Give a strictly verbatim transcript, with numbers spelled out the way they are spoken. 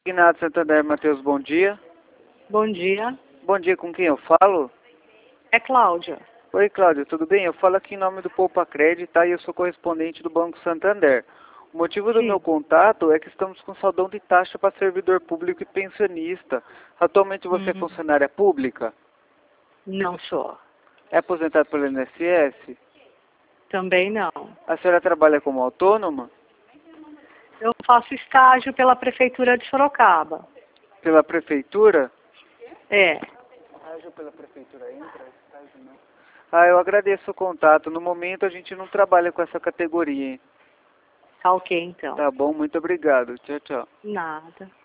Ignado Santander, Matheus, bom dia. Bom dia. Bom dia, com quem eu falo? É Cláudia. Oi, Cláudia, tudo bem? Eu falo aqui em nome do Poupa Crédito, tá? E eu sou correspondente do Banco Santander. O motivo do Sim. meu contato é que estamos com saldão de taxa para servidor público e pensionista. Atualmente você é Hum, funcionária pública? não sou. É aposentado pelo I N S S? Também não. A senhora trabalha como autônoma? Eu faço estágio pela Prefeitura de Sorocaba. Pela prefeitura? É. Estágio pela prefeitura entra? Estágio não. Ah, eu agradeço o contato. No momento a gente não trabalha com essa categoria, hein? Tá ok, então. Tá bom, muito obrigado. Tchau, tchau. Nada.